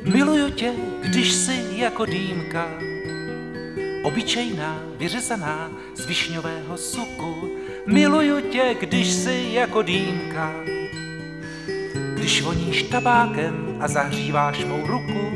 Miluju tě, když jsi jako dýmka, obyčejná, vyřezaná z višňového suku. Miluju tě, když jsi jako dýmka, když voníš tabákem a zahříváš mou ruku.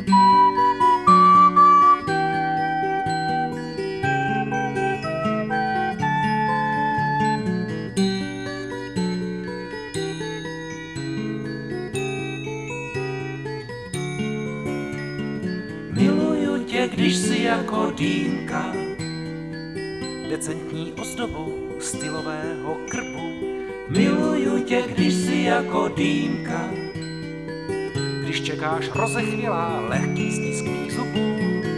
Miluju tě, když jsi jako dýmka, decentní ozdobou stylového krbu. Miluju tě, když jsi jako dýmka, když čekáš rozechvělá lehký stisk mých zubů.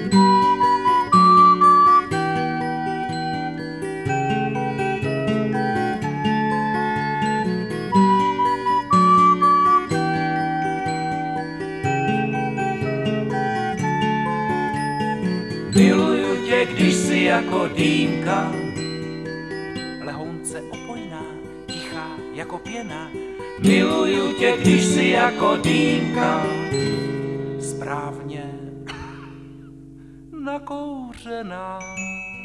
Miluju tě, když jsi jako dýmka, lehounce opojná, tichá jako pěna. Miluju tě, když jsi jako dýmka, správně nakouřená.